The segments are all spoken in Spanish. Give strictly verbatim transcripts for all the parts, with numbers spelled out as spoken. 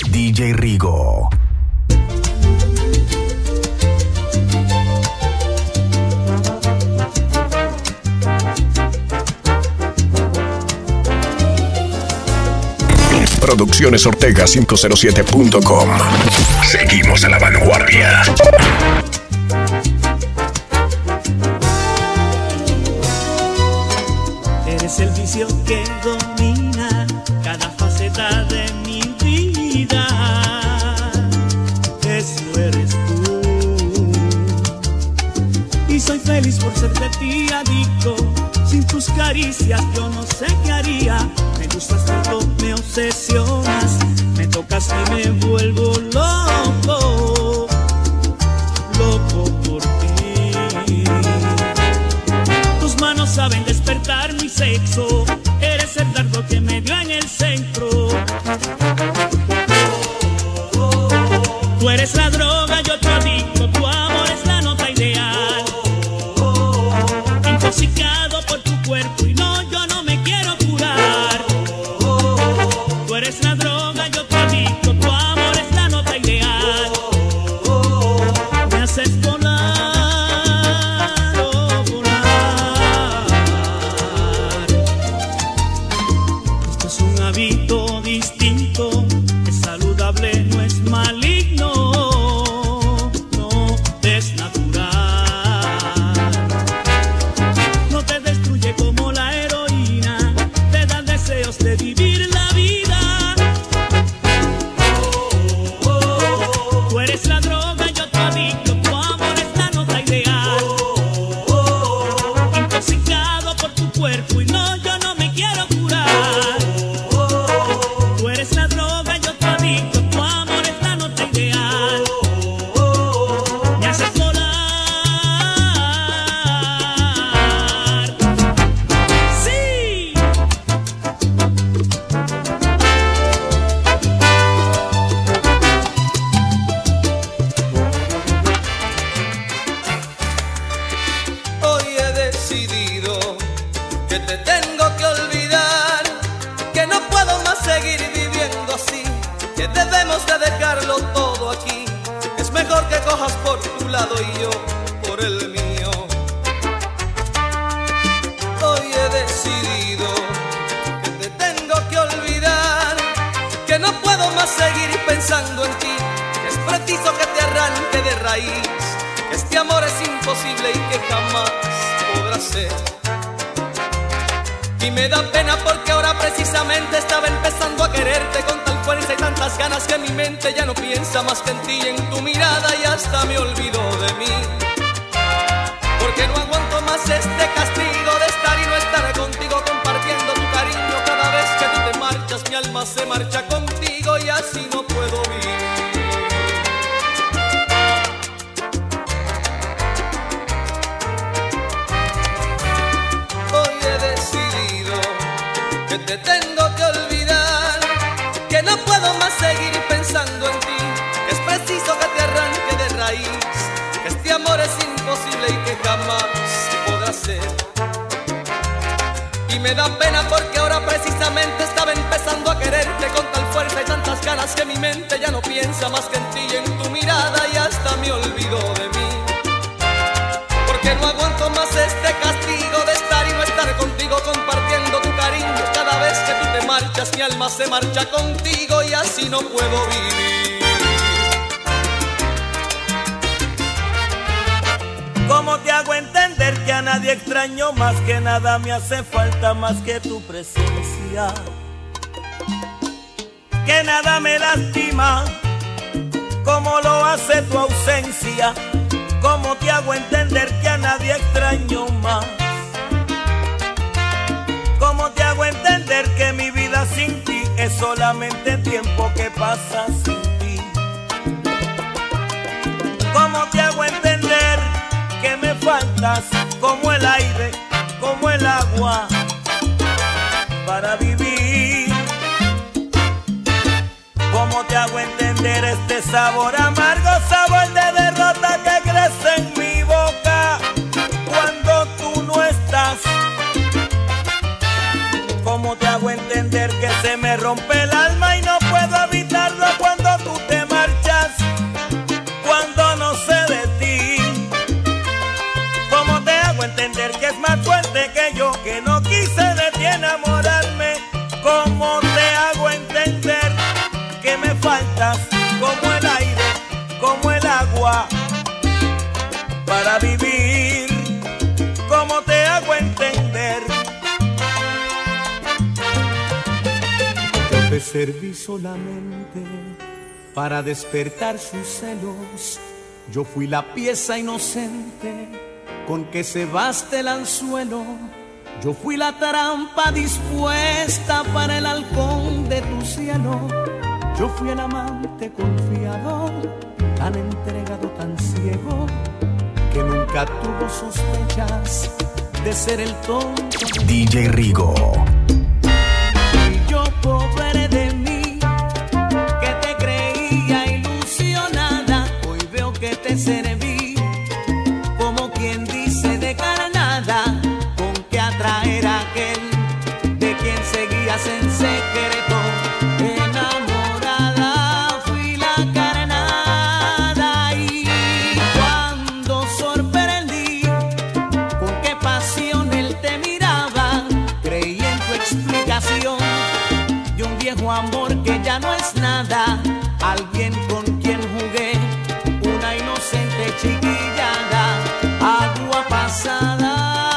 D J Rigo. Producciones Ortega cinco cero siete punto com. Seguimos a la vanguardia. Eres el vicio que domina cada faceta de mi vida. Eso eres tú. Y soy feliz por ser de ti adicto. Sin tus caricias yo no sé qué haría. Me gustas tanto, me obsesionas. Me tocas y me vuelvo loco. Loco por ti. Tus manos saben despertar mi sexo. Eres el dardo que me dio en el centro. Tú eres la droga, yo te adicto. Tu amor es la nota ideal. Intoxicado por tu cuerpo y no, yo no me quiero curar. Tú eres la droga, yo te adicto. Tu amor es la nota ideal. Me haces volar, oh, volar. Esto es un hábito distinto. Es saludable, no es maligno. No es natural. De vivir la vida. Tú eres la droga, yo te adicto. Tu amor es la nota ideal. Intoxicado por tu cuerpo y no, yo no me quiero curar. Tú eres la droga, yo te adicto. Tu amor es la nota ideal. Me haces volar. Sí. Que te tengo que olvidar, que no puedo más seguir viviendo así, que debemos de dejarlo todo aquí. Es mejor que cojas por tu lado y yo por el mío. Hoy he decidido que te tengo que olvidar, que no puedo más seguir pensando en ti, que es preciso que te arranque de raíz, que este amor es imposible y que jamás podrá ser. Y me da pena porque ahora precisamente estaba empezando a quererte con tal fuerza y tantas ganas que mi mente ya no piensa más que en ti y en tu mirada y hasta me olvidó de mí. Porque no aguanto más este castigo de estar y no estar contigo compartiendo tu cariño. Cada vez que tú te marchas mi alma se marcha contigo y así no puedo vivir. Que te tengo que olvidar, que no puedo más seguir pensando en ti, que es preciso que te arranque de raíz, que este amor es imposible y que jamás podrá ser. Y me da pena porque ahora precisamente estaba empezando a quererte con tal fuerza y tantas ganas que mi mente ya no piensa más que en ti y en tu mirada y hasta me olvidó de mí. Porque no aguanto más este castigo de estar y no estar contigo compartiendo tu cariño. Cada vez que tú te marchas mi alma se marcha contigo y así no puedo vivir. ¿Cómo te hago entender que a nadie extraño más, que nada me hace falta más que tu presencia? Que nada me lastima como lo hace tu ausencia. ¿Cómo te hago entender que a nadie extraño más? ¿Cómo te hago entender que mi vida sin ti es solamente tiempo que pasa sin ti? ¿Cómo te hago entender que me faltas como el aire, como el agua para vivir? ¿Cómo te hago entender este sabor amargo, sabor de derrota que crece en mi boca cuando tú no estás? ¿Cómo te hago entender que se me rompe el alma y no puedo evitarlo cuando que me faltas como el aire, como el agua, para vivir. ¿Cómo te hago entender? Yo te serví solamente para despertar sus celos. Yo fui la pieza inocente con que cebaste el anzuelo. Yo fui la trampa dispuesta para el halcón de tu cielo. Yo fui el amante confiado, tan entregado, tan ciego, que nunca tuvo sospechas de ser el tonto. D J Rigo. Y yo, pobre de mí, que te creía ilusionada, hoy veo que te serví como quien dice de carnada, con que atraer a aquel de quien seguías en secreto. Enamorada fui la carnada, y cuando sorprendí con qué pasión él te miraba, creí en tu explicación de un viejo amor que ya no es nada, alguien con quien jugué una inocente chiquillada, agua pasada.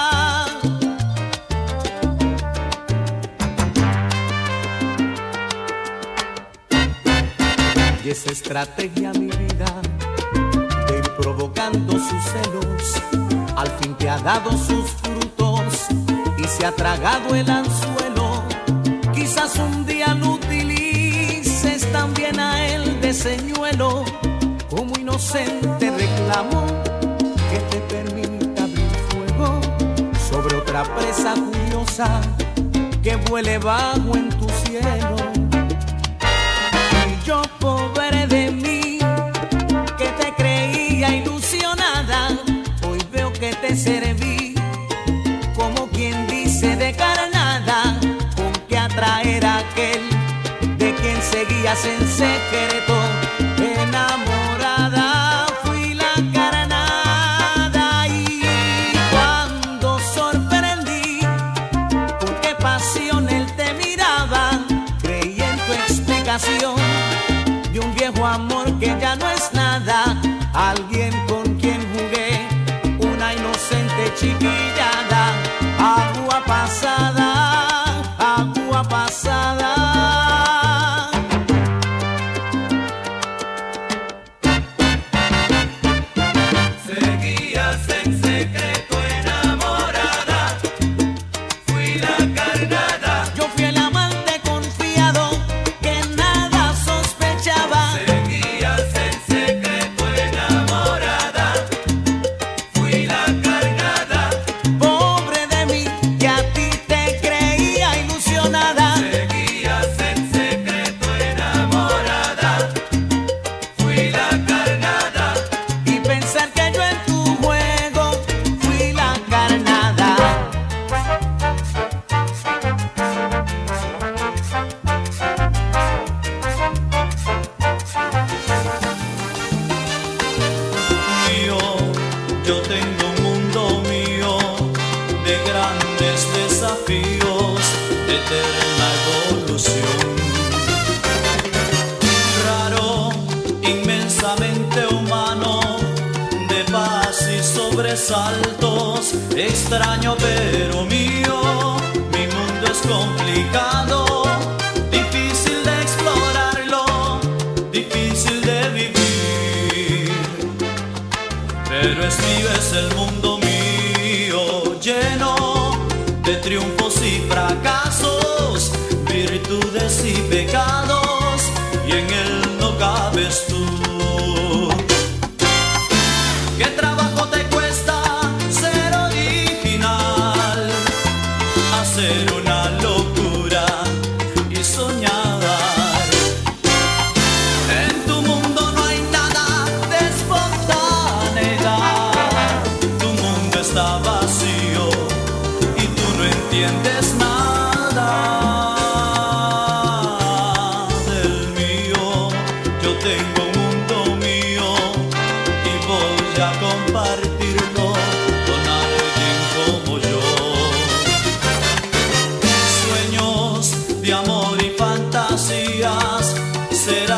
Y esa estrategia, mi vida, de ir provocando sus celos, al fin te ha dado sus frutos y se ha tragado el anzuelo. Quizás un día lo utilices también a él de señuelo, como inocente reclamo que te permita abrir fuego sobre otra presa curiosa que vuele vago en tu cielo. Y yo, pobre de mí, que te creía ilusionada, hoy veo que te serví como quien dice de carnada, con que atraer a aquel de quien seguías en secreto. Enamorada fui la carnada, y cuando sorprendí con qué pasión él te miraba, creí en tu explicación de un viejo amor que ya no es nada, alguien con quien jugué una inocente chiquillada, agua pasada, agua pasada. Seguías en secreto enamorada, fui la carnada. Yo fui el amante confiado que nada sospechaba. Seguías en secreto enamorada, fui la carnada. Pobre de mí, que a ti te creía ilusionada. Seguías en secreto enamorada, fui la carnada. Y pensar que yo en tu juego fui la carnada. Mío, yo tengo un mundo mío de grandes desafíos, de eterna evolución. Raro, inmensamente humano, de paz y sobresaltos, extraño pero mío. Mi mundo es complicado, difícil de explorarlo, difícil de vivir, pero es mío, es el mundo mío, lleno de triunfos y fracasos, virtudes y pecados, y en él no cabes tú. ¿Qué trabajo te cuesta ser original? Hacer una locura y soñar. En tu mundo no hay nada de espontaneidad. Tu mundo está vacío y tú no entiendes nada del mío. Yo tengo un mundo mío y voy a compartirlo con alguien como yo. Sueños de amor y fantasías serán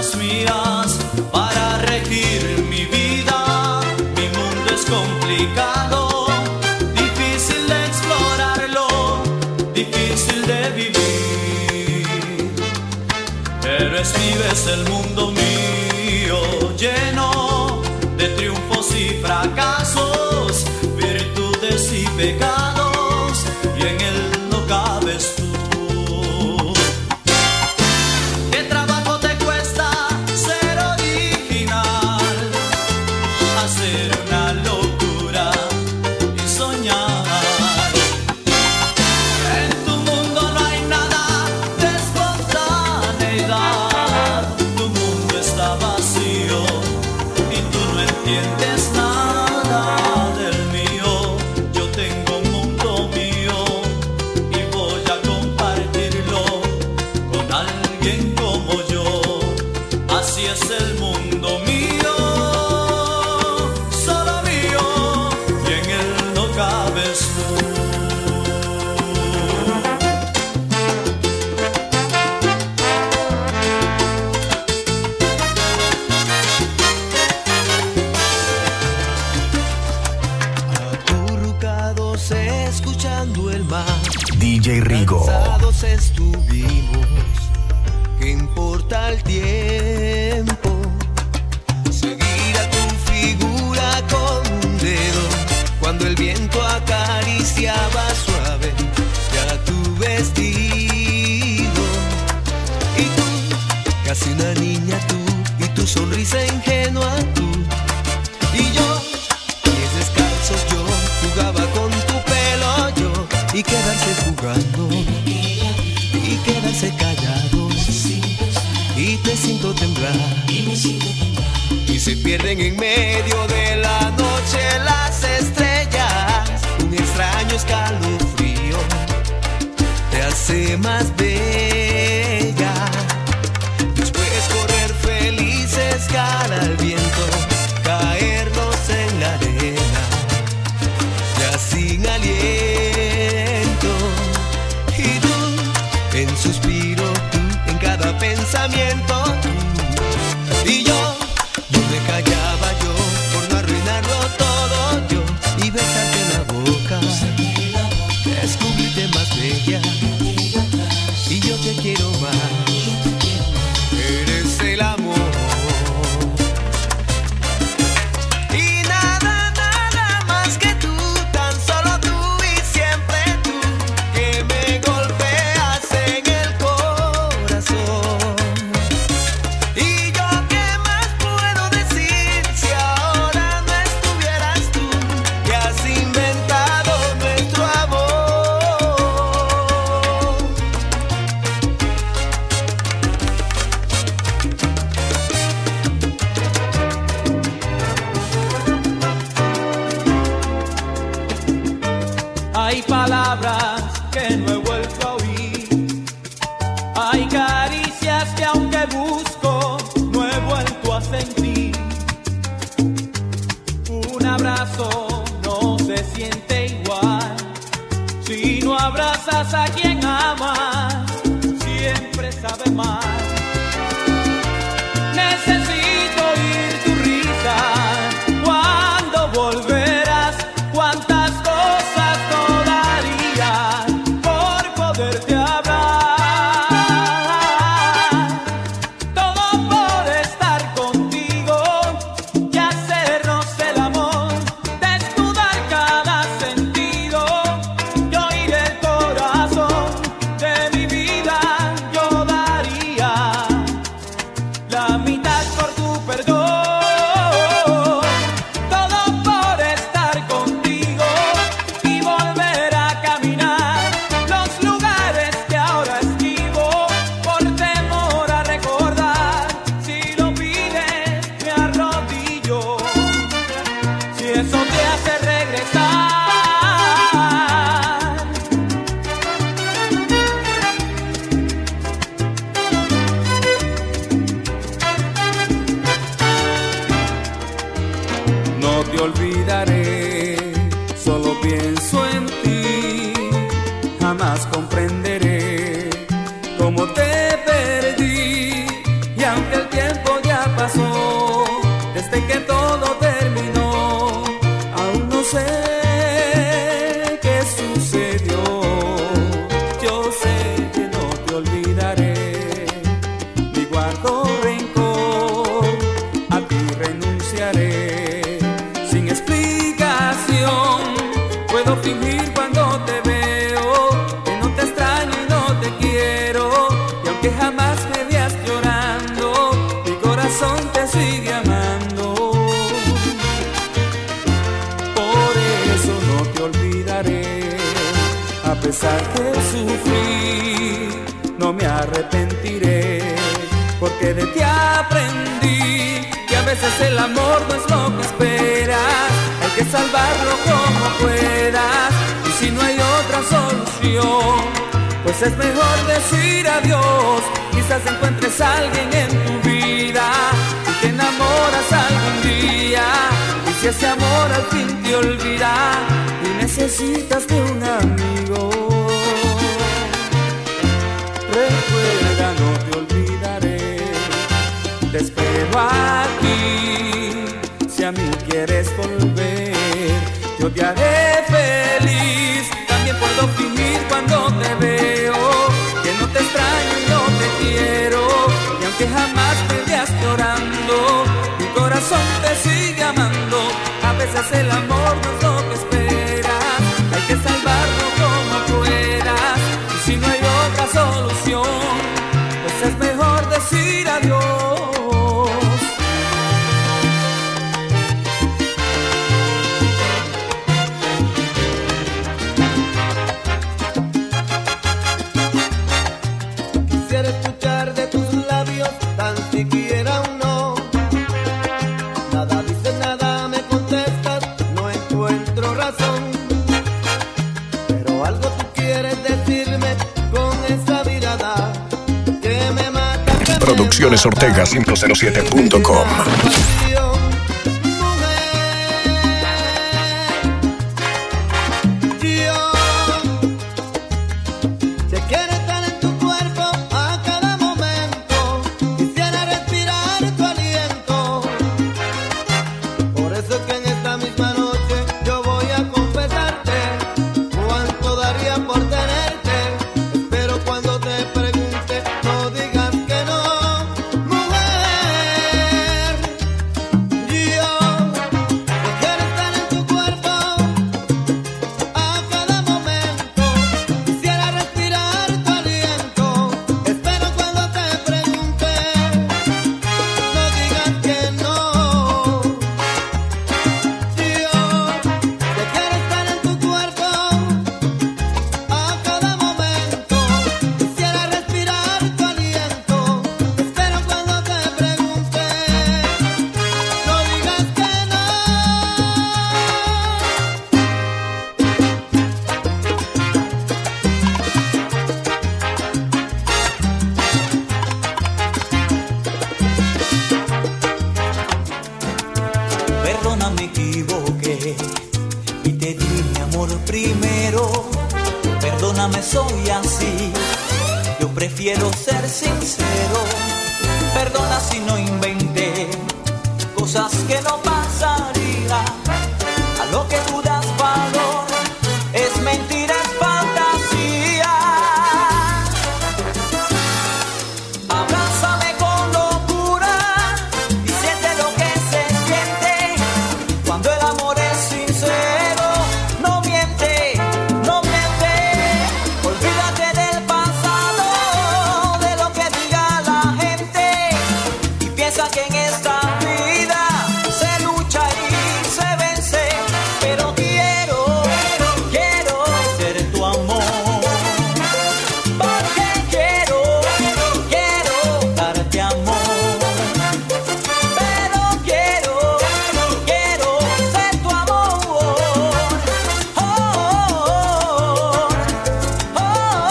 manos mías para regir mi vida. Mi mundo es complicado, difícil de explorarlo, difícil de vivir. Eres, vives el mundo mío, lleno de triunfos y fracasos, virtudes y pecados, y en él no cabes tú. ¿Qué trabajo te cuesta ser original? Hacer una locura y soñar. En tu mundo no hay nada de espontaneidad. Tu mundo está vacío y tú no entiendes nada del mío. Yo tengo un mundo mío y voy a compartirlo con alguien como yo. Así es el mundo mío, solo mío, y en él no cabes tú. Acurrucados escuchando el mar, D J Rigo. cansados estuvimos. ¿Qué importa el tiempo? Seguir a tu figura con un dedo cuando el viento acariciaba suave ya tu vestido. Y tú, casi una niña tú, y tu sonrisa ingenua tú. Y yo, pies descalzos yo, jugaba con tu pelo yo, y quedarse jugando, y quedarse callados, y te siento temblar, y se pierden en medio de la noche las estrellas. Un extraño escalofrío te hace más bella. Después correr felices cara al viento, caernos en la arena ya sin aliento. Y tú, en suspiro, tú, en cada pensamiento, tú. Y yo, yo me callaba yo, por no arruinarlo todo yo, y besarte en la boca, descubrirte más bella, y yo te quiero más, eres el amor. Y nada, nada más que tú, tan solo tú y siempre tú, que me golpeas en el corazón. Y yo, ¿qué más puedo decir si ahora no estuvieras tú, que has inventado nuestro amor? Hay palabras que no he vuelto a oír. Hay caricias que aunque busco no he vuelto a sentir. Un abrazo no se siente igual si no abrazas a quien amas. Siempre sabe mal. Necesito oír tu risa. ¿Cuándo volverás? ¿Cuántas cosas no daría por poderte hablar? Todo por estar contigo y hacernos el amor, desnudar cada sentido y oír el corazón. De mi vida yo daría la mitad por tu perdón. Todo por estar contigo y volver a caminar los lugares que ahora esquivo por temor a recordar. Si lo pides me arrodillo, si eso te hace regresar. No te olvidaré, solo pienso en ti. Jamás comprenderé cómo te perdí. Y aunque el tiempo que de ti aprendí, que a veces el amor no es lo que esperas, hay que salvarlo como puedas, y si no hay otra solución, pues es mejor decir adiós. Quizás encuentres a alguien en tu vida y te enamoras algún día, y si ese amor al fin te olvida y necesitas de un amigo, recuerda, no te olvidaré, te espero aquí. Si a mí quieres volver, yo te haré feliz. También puedo fingir cuando te veo que no te extraño y no te quiero, y aunque jamás te veas llorando, mi corazón te sigue amando. A veces el amor no es lo que esperas, hay que salvarlo como puedas, y si no hay otra solución, pues es mejor decir adiós. Quisiera escuchar de tus labios tan siquiera un no. Nada dices, nada me contestas, no encuentro razón. Pero algo tú quieres decirme con esa mirada que me mata, que me Producciones mata. Ortega cinco cero siete punto com. Perdóname, soy así, yo prefiero ser sincero. Perdona si no inventé cosas que no pasaría. A lo que tú das valor es mentira, es fantasía. Abrázame con locura y siente lo que se siente cuando el amor es sincero. No miente, no miente. Olvídate del pasado, de lo que diga la gente, y piensa que en esta vida se lucha y se vence. Pero quiero, quiero ser tu amor, porque quiero, quiero darte amor. Pero quiero, quiero ser tu amor. Oh, oh, oh,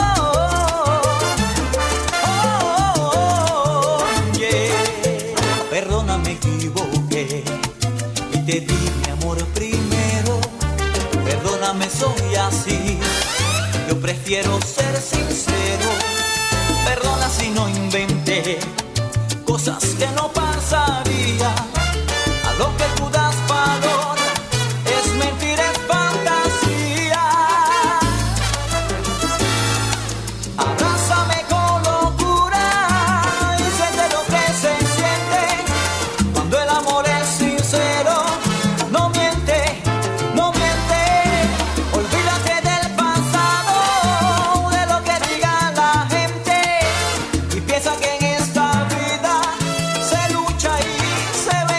oh, oh, yeah. Perdona, me equivoqué y te di mi amor primero. Perdóname, soy así, yo prefiero ser sincero. Perdona si no inventé cosas que no pasaría. A lo que tú das valor es mentira, es fantasía. Abrázame con locura y siente lo que se siente cuando el amor es sincero. No miente, no miente. Olvídate del pasado, de lo que diga la gente, y piensa que en esta vida se lucha y se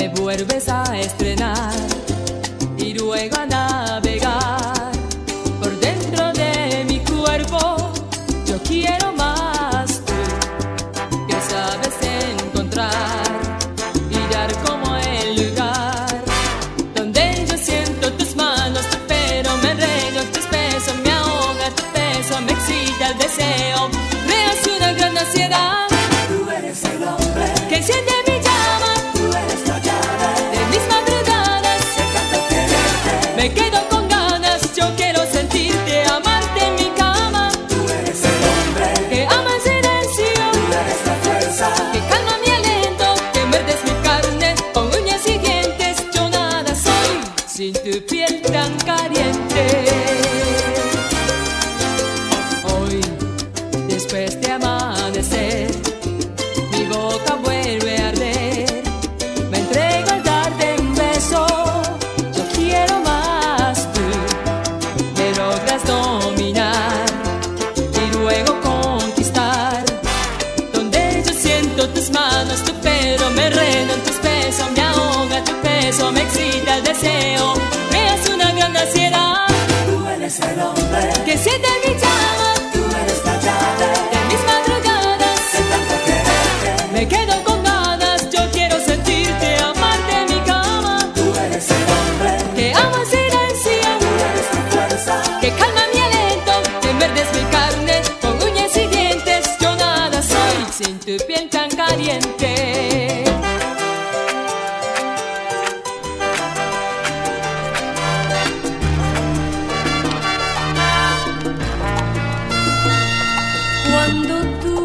me vuelves a estrenar y luego a navegar por dentro de mi cuerpo. Yo quiero más tú, que sabes encontrar y dar como el lugar donde yo siento tus manos, tu pelo, me enredo, tus besos, me ahoga, tu peso, me excita el deseo, me hace una gran ansiedad. Tú eres el hombre que enciende mi llama, tú eres la llave de mis madrugadas, que tanto quererte. me quedo con ganas, yo quiero sentirte, amarte en mi cama. Tú eres el hombre Que ama en silencio, tú eres la fuerza que calma mi aliento, que muerdes mi carne con uñas y dientes. Yo nada soy sin tu piel tan caliente. Hoy, después de amanecer, mi boca vuelve a arder. Me entrego al darte un beso. Yo quiero más tú. Me logras dominar y luego conquistar. Donde yo siento tus manos, tu pelo, me enredo en tus besos, me ahoga tu peso, me excita el deseo, me hace una gran ansiedad. tú eres el hombre Que siente mi llama tú eres la llave de mis madrugadas, que tanto quererte. me quedo con ganas, yo quiero sentirte, amarte en mi cama. Tú eres el hombre Que ama en silencio, tú eres la fuerza que calma mi aliento, que muerdes mi carne con uñas y dientes. Yo nada soy sin tu piel tan caliente. Cuando tú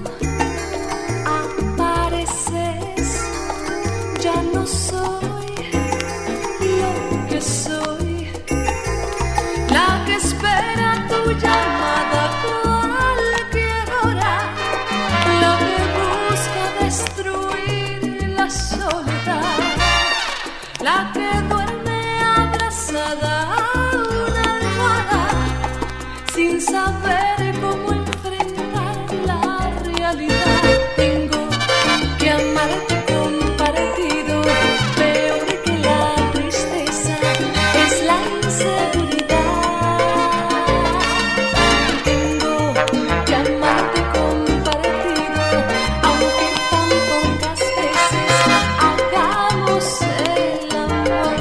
apareces, ya no soy lo que soy, la que espera tu llamada a cualquier hora, la que busca destruir la soledad, la que duerme abrazada a una almohada sin saber cómo enfrentar la realidad. Tengo que amarte compartido, peor que la tristeza es la inseguridad. Tengo que amarte compartido, aunque tan pocas veces hagamos el amor.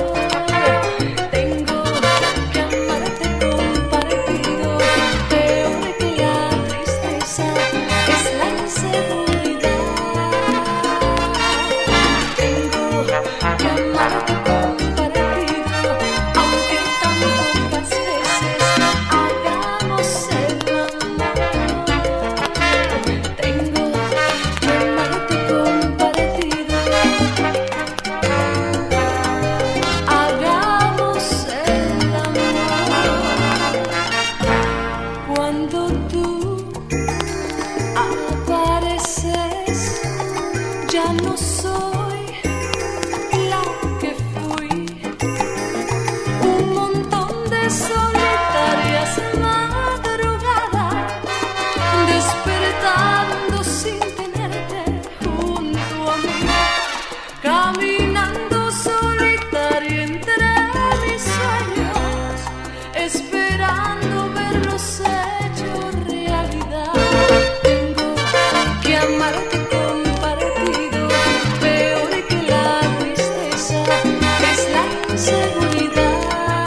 Tengo que amarte compartido, peor que la tristeza es la inseguridad. Tengo que amarte compartido, aunque tan pocas veces hagamos el amor. Tengo que amarte compartido, hagamos el amor. Cuando tú apareces, ya no soy la que fui. Un montón de solitarias madrugadas, despertando sin tenerte junto a mí, caminando solitaria entre mis sueños, esperando verlos hechos realidad. Tengo que amarte compartido, peor que la tristeza es la inseguridad.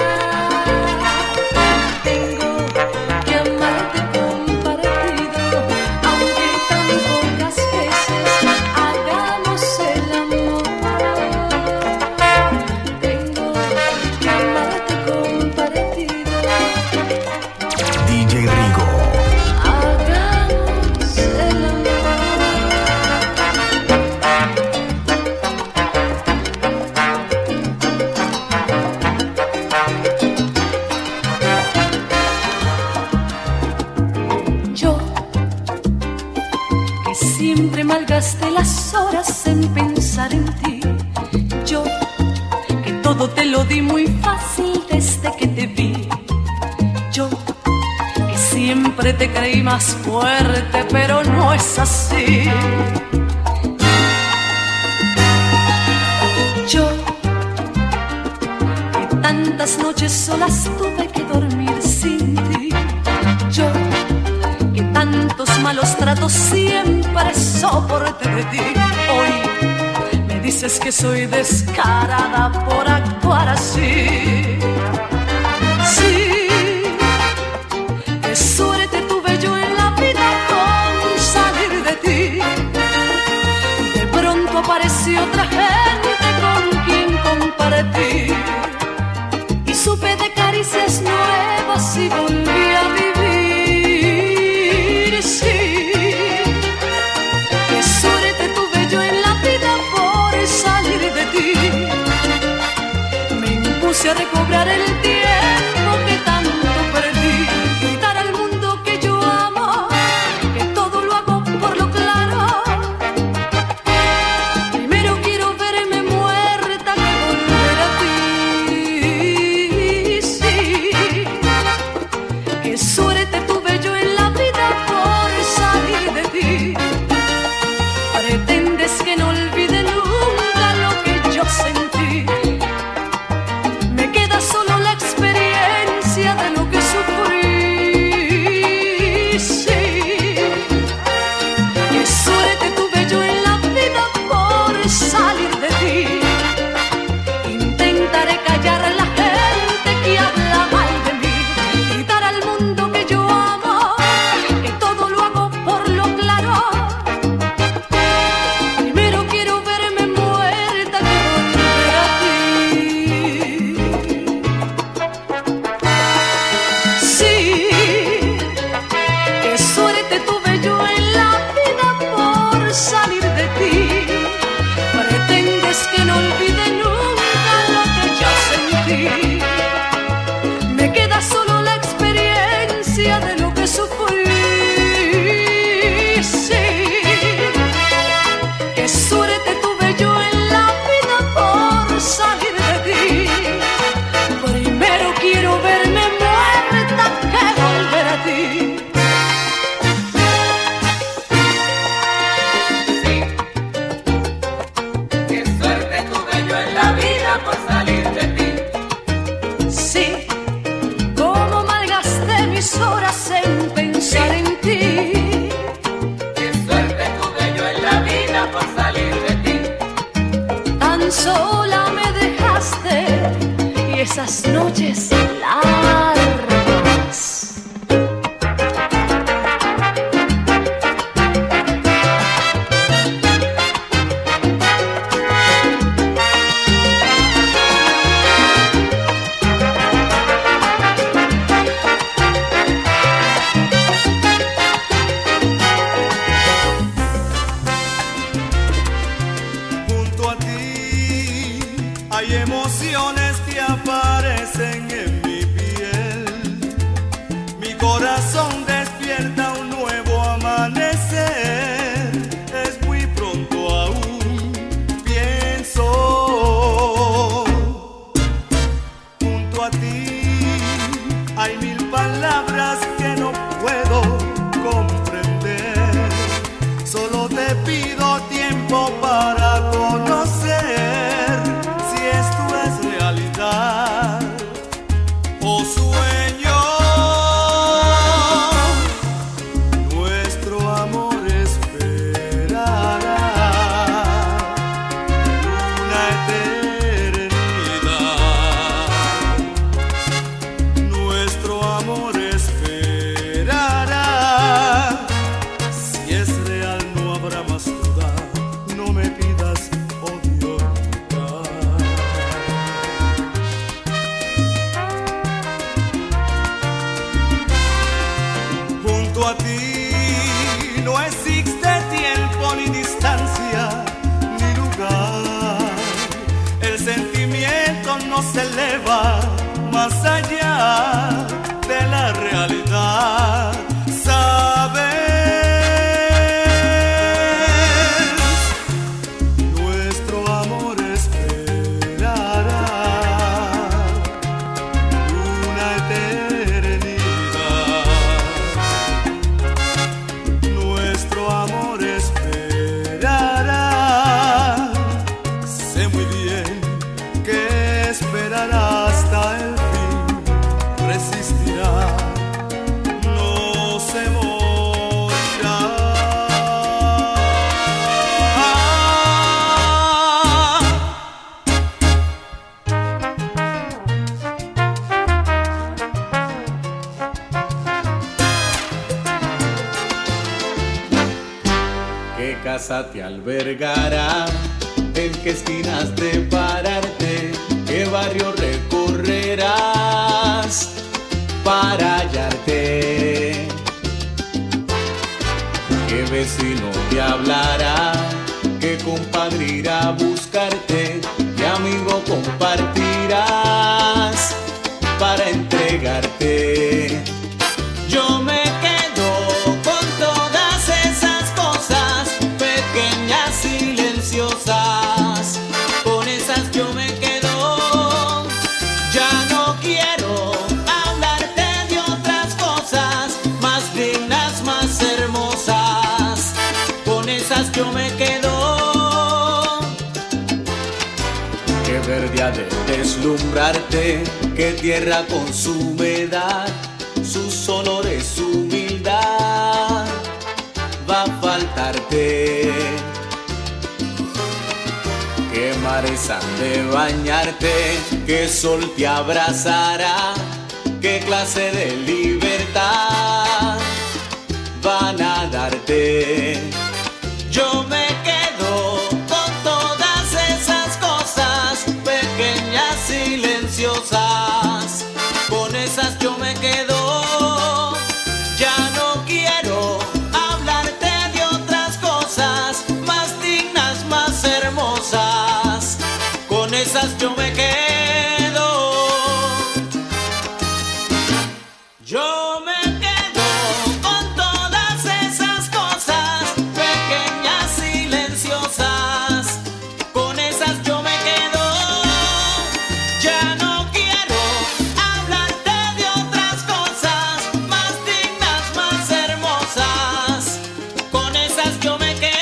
Tengo que amarte compartido, aunque tan pocas veces hagamos el amor. Tengo que amarte compartido, D J Rigo. hagamos el amor. Yo, que siempre malgasté las horas en pensar en ti. Yo, que todo te lo di muy fácil desde que te vi. Yo, que siempre te creí más fuerte, pero no es así. Tantas noches solas tuve que dormir sin ti. Yo, que tantos malos tratos siempre soporté de ti. Hoy me dices que soy descarada por actuar así. Sí, qué suerte tuve yo en la vida con salir de ti. De pronto apareció otra gente con quien compartí. Supe de caricias nuevas y volví a vivir. Sí, qué suerte tuve yo en la vida por salir de ti. Me impuse a recobrar el tiempo que tanto perdí. Gritar al mundo que yo amo, que todo lo hago por lo claro. Primero quiero verme muerta que volver a ti. Suerte tuve yo en la vida por salir de ti. Pretendes que no olvide nunca lo que yo sentí. Me queda solo la experiencia de lo que sufrí. Sí, qué suerte tuve yo en la vida por salir de ti. Intentaré callar a la gente que habla mal de mí. Gritar al mundo que yo amo, que todo lo hago por lo claro. Primero quiero verme muerta que volver a ti. Sí, qué suerte tuve yo en la vida por salir de ti. Pretendes que no olvide nunca lo que yo sentí. Me queda solo la experiencia de lo que sufrí. Sí, qué suerte tuve yo en la vida por salir de ti. Primero quiero verme muerta que volver a ti. Qué suerte tuve yo en la vida por salir de ti. Sí, cómo malgasté mis horas en pensar en ti. Qué suerte tuve yo en la vida por salir de ti. Tan sola me dejaste y esas noches largas. Junto a ti hay emociones que aparecen en casa te albergará, en qué esquinas de pararte, qué barrio recorrerás para hallarte, qué vecino te hablará, qué compadre irá a buscarte, qué amigo compartirás para entregarte. Yo me quedo con todas esas cosas pequeñas, silenciosas, con esas yo me quedo. Ya no quiero hablarte de otras cosas más dignas, más hermosas, con esas yo me quedo. Qué verde ha de deslumbrarte, qué tierra con su humedad, sus olores, su humildad, va a faltarte. Qué mares han de bañarte, qué sol te abrazará, qué clase de libertad van a darte. Yo me quedo con todas esas cosas pequeñas, silenciosas, con esas yo me quedo. Ya no quiero hablarte de otras cosas más dignas, más hermosas, con esas yo me quedo. Yo me quedo con todas esas cosas pequeñas, silenciosas, con esas yo me quedo. Ya no quiero hablarte de otras cosas más dignas, más hermosas, con esas yo me quedo.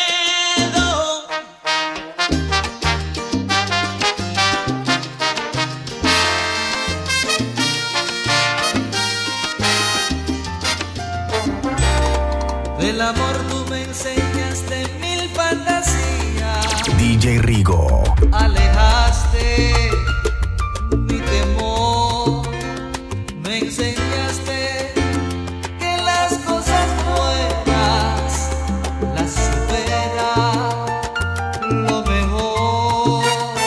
Del amor tú me enseñaste mil fantasías, D J Rigo. alejaste mi temor, me enseñaste que las cosas buenas las supera lo mejor.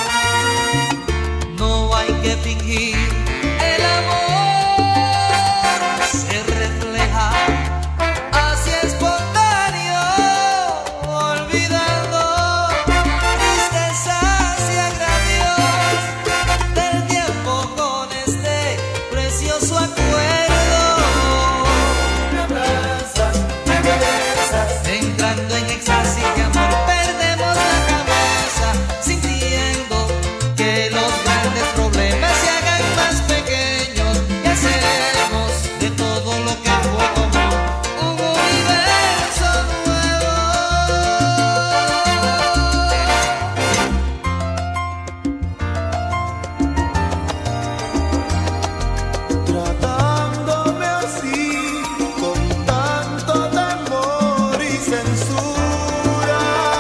No hay que fingir, el amor se refleja así espontáneo, olvidando tristezas y agravios del tiempo con este precioso acuerdo. Me abrazas, me besas, entrando en éxtasis de amor perdemos la cabeza, sintiendo que los grandes problemas se hagan más pequeños y hacemos de todo lo que fue común un universo nuevo. Tratándome así, con tanto temor y censura,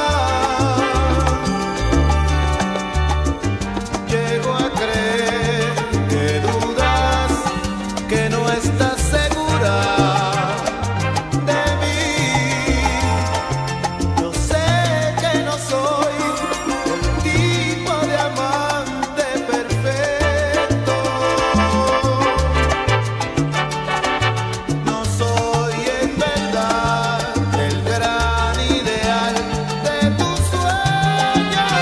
llego a creer que dudas, que no estás segura de mí. Yo sé que no soy el tipo de amante perfecto. No soy en verdad el gran ideal de tus sueños.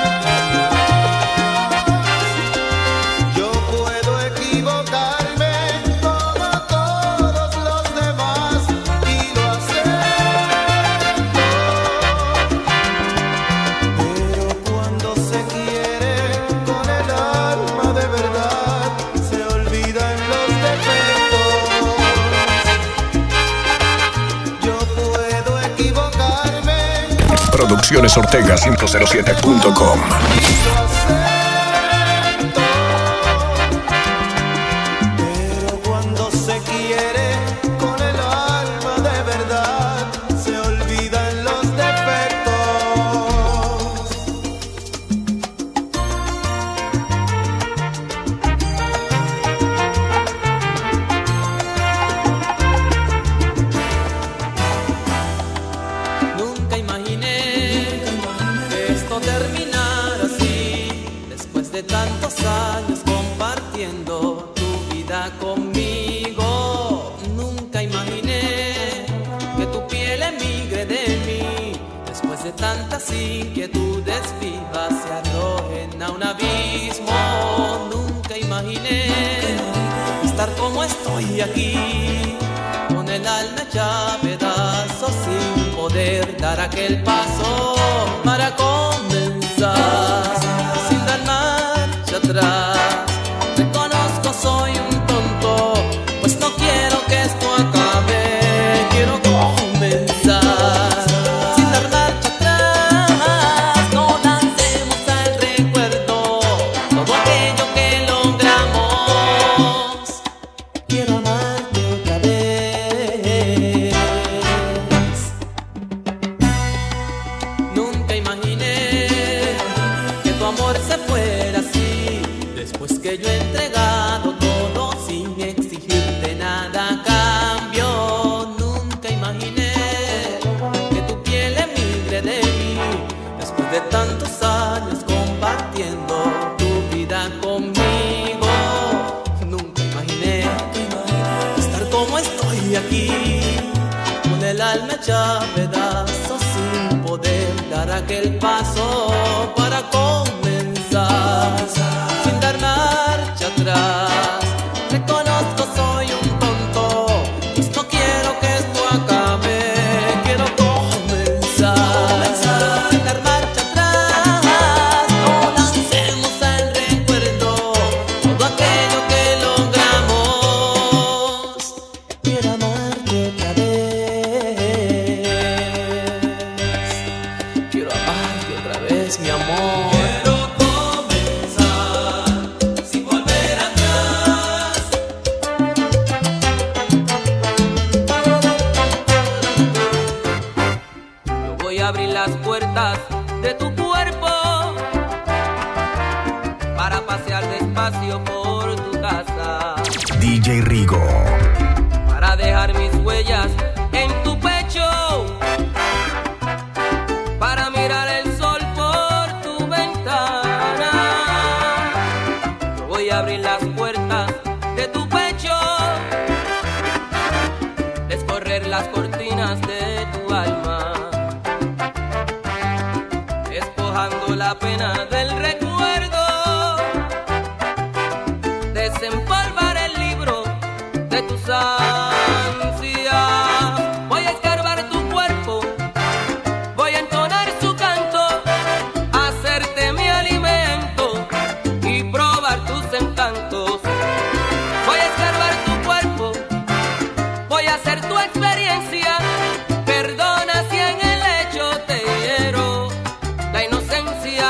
Yo puedo equivocarme como todos los demás y lo acepto. Pero cuando se quiere con el alma de verdad, se olvidan los defectos. Yo puedo equivocarme Producciones Ortega cinco cero siete punto com. y lo acepto. Pero cuando se quiere con el alma de verdad, se olvidan los defectos. Nunca imaginé de tantos años compartiendo tu vida conmigo, nunca imaginé que tu piel emigre de mí. Después de tantas inquietudes vivas se arrojen a un abismo. Nunca imaginé estar como estoy aquí, con el alma hecha a pedazos, sin poder dar aquel paso para comenzar, sin dar marcha atrás. Reconozco soy un tonto, pues no quiero que esto acabe. Quiero comenzar sin dar marcha atrás. No lancemos al recuerdo todo aquello que logramos. Quiero amarte otra vez. Nunca imaginé que tu amor se fuera así, después que yo he entregado todo sin exigirte nada a cambio. Nunca imaginé que tu piel emigre de mí, después de tantos años compartiendo tu vida conmigo. Nunca imaginé estar como estoy aquí, con el alma hecha a pedazos, sin poder dar aquel paso para comenzar, sin dar marcha atrás. Reconozco soy un tonto, pues no quiero que esto acabe. Quiero comenzar sin dar marcha atrás. No lancemos al recuerdo todo aquello que logramos. Quiero amarte otra vez. Quiero amarte otra vez, mi amor. Quiero comenzar sin volver atrás. Yo voy a abrir las puertas de tu cuerpo para pasear despacio por tu casa, D J Rigo. para dejar mis huellas en tu pecho, para mirar el sol por tu ventana. Yo voy a abrir las puertas de tu pecho, descorrer las cortinas de tu alma, despojando la pena del recuerdo, desempolvar el libro de tus ansias. Voy a escarbar tu cuerpo, voy a entonar su canto, hacerte mi alimento y probar tus encantos. Voy a escarbar tu cuerpo, voy a hacer tu experiencia. Perdona si en el hecho te hiero la inocencia.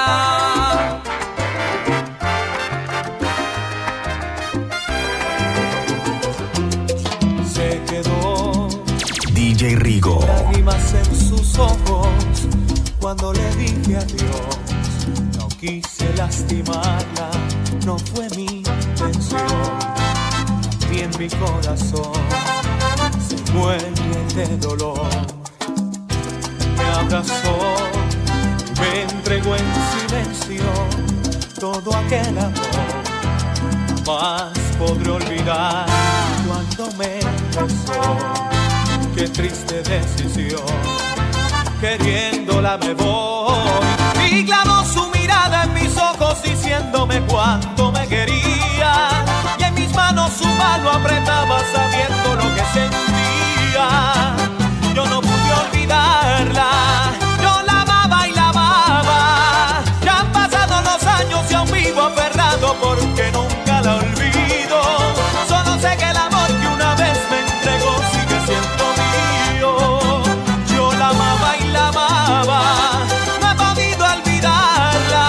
Se quedó D J Rigo. lágrimas en sus ojos cuando le dije adiós. No quise lastimarla, no fue mi intención. Y en mi corazón se muere de dolor. Me abrazó y me entregó en silencio todo aquel amor. Jamás podré olvidar cuando me besó. Qué triste decisión, queriéndola me voy. Y clavó su mirada en mis ojos diciéndome cuánto me quería. Y en mis manos su mano apretaba sabiendo lo que sentía. Yo no pude olvidarla, yo la amaba y la amaba. Ya han pasado los años y aún vivo aferrado porque nunca la olvido. Solo sé que el amor que una vez me entregó sigue siendo mío. Yo la amaba y la amaba, no he podido olvidarla.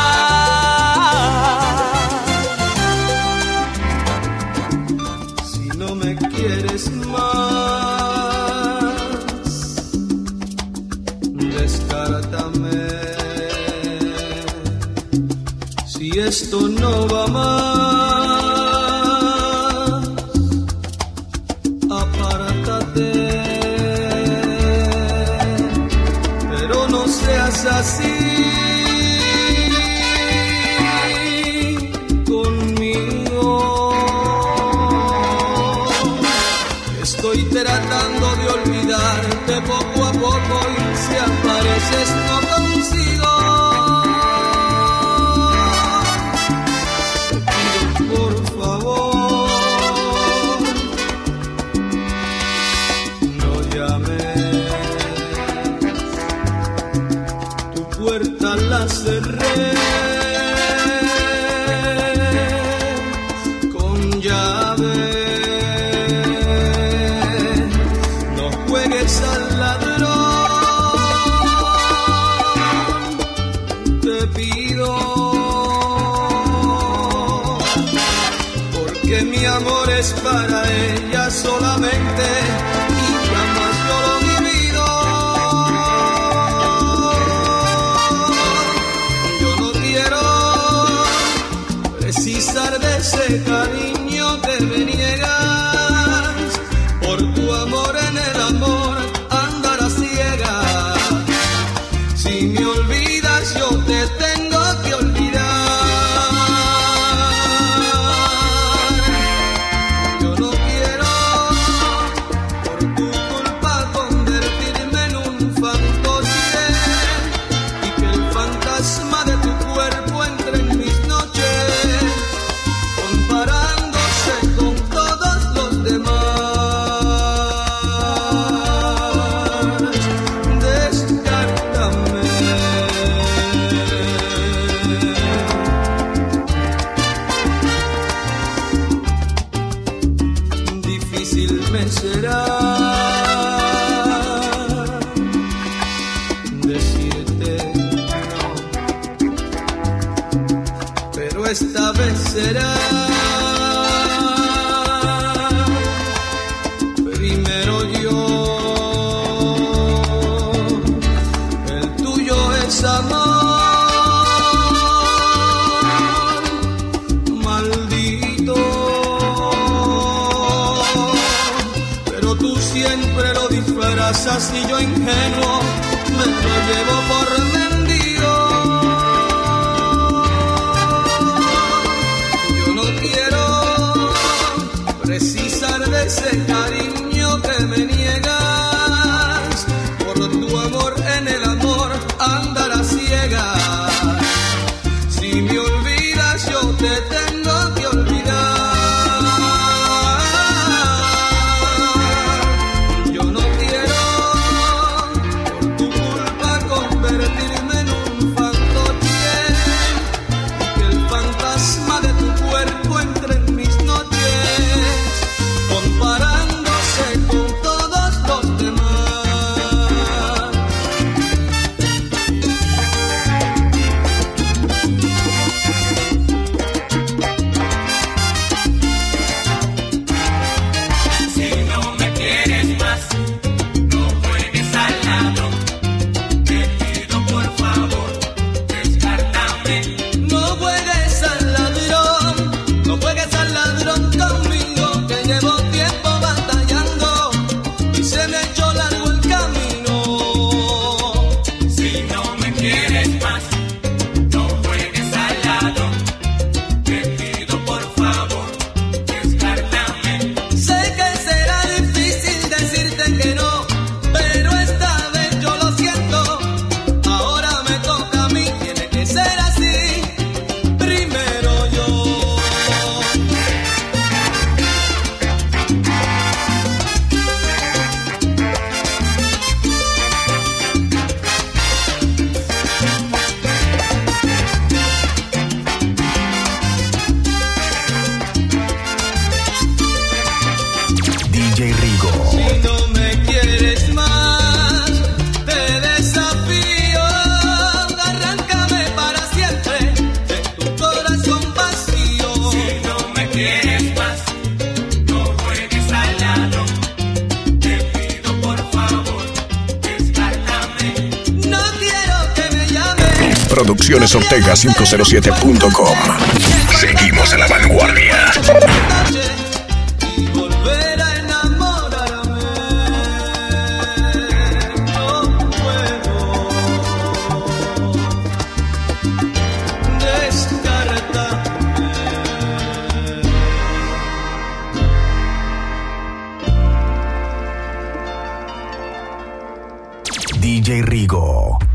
Si no me quieres más, descártame. Si esto no va más, apártate. Pero no seas así. cerré con llave. No juegues al ladrón, te pido, porque mi amor es para ella solamente y jamás yo lo he vivido. Yo no quiero precisar de ese cariño que me niegas. Por tu amor en el amor andar a ciegas. Si me olvidas yo te tengo que olvidar. Será decirte no, pero esta vez será. Primero yo, el tuyo es amor, maldito. Siempre lo disfrazas y yo ingenuo me lo llevo por vendido. Yo no quiero precisar de ese cariño que me niegas. Por tu amor en el amor andar a ciegas. Si me olvidas yo te tengo que olvidar. Producciones Ortega cinco cero siete punto com. Seguimos a la vanguardia. D J Rigo.